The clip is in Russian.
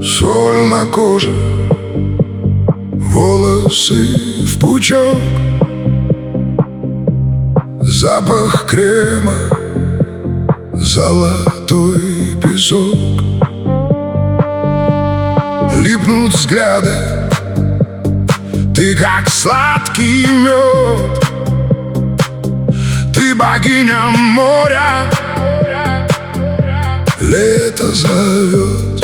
Соль на коже, волосы в пучок, запах крема, золотой песок. Липнут взгляды, ты как сладкий мед, ты богиня моря, лето зовет.